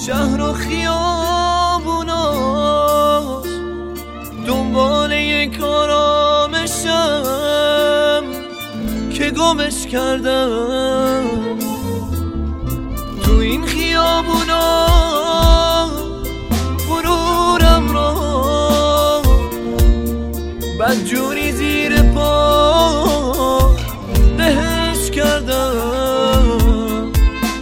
شهر و خیابوناش دنبال یک آرامشم که گمش کردم تو این خیابونا. غرورم را بدجوری زیر پا دهش کردم.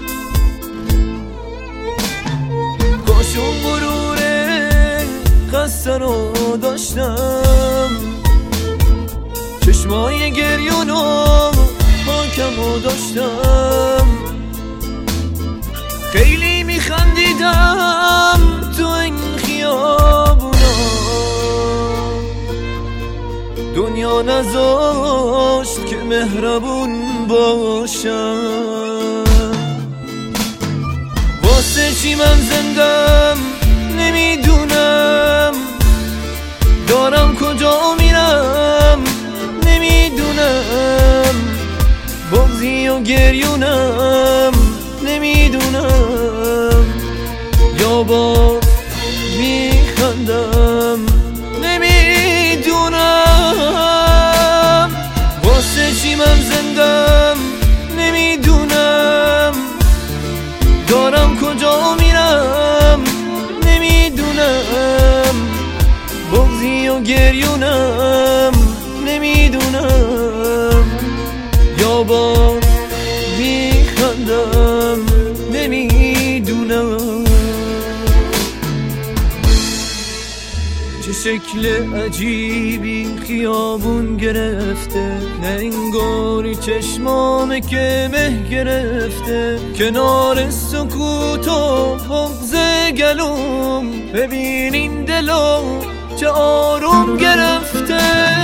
کاش اون غرور خسته رو داشتم، چشمای گریون و حاکم رو داشتم. خیلی میخندیدم تو این خیابونا، دنیا نذاشت که مهربون باشم. واسه چی من زندم نمیدونم، دارم کجا میرم نمیدونم، بغضی و گریونم نمیدونم، یا با میخندم نمیدونم. واسه چی من زندم نمیدونم، دارم کجا میرم نمیدونم، بغضی و گریونم نمیدونم، یا با میخندم نمیدونم. چه شکل عجیبی خیابون گرفته، نه انگاری چشمامه که مه گرفته. کنار سکوت و بغض گلوم ببین این دلو چه آروم گرفته.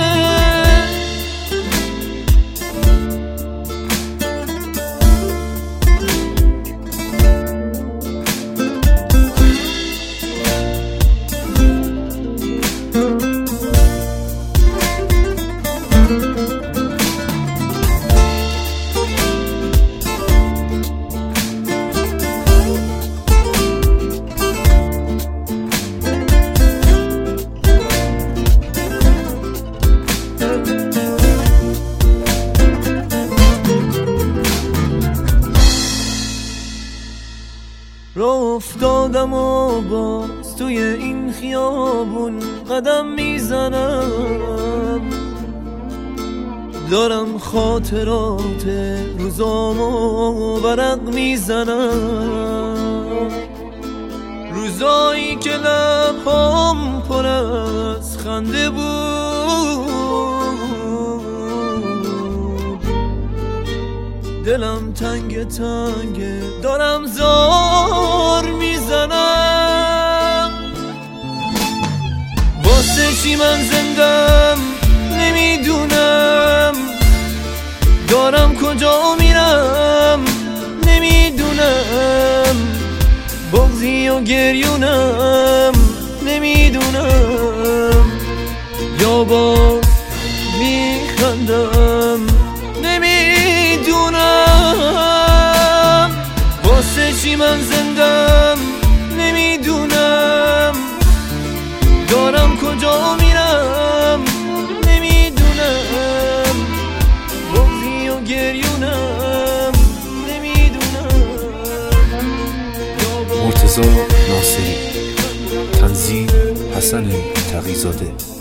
راه افتادم و باز توی این خیابون قدم میزنم، دارم خاطرات روزامو برق میزنم. روزایی که لبهام پر از خنده بود، دلم تنگ تنگ دارم زار میزنم. واسه چی من زندم نمیدونم، دارم کجا میرم نمیدونم، بغضی و گریونم نمیدونم، یا با میخندم نمیدونم. واسه چی من زندم نمیدونم، دارم کجا میرم نمیدونم، بغضی و گریونم نمیدونم. مرتضی ناصری، تنظیم حسن تقی‌زاده.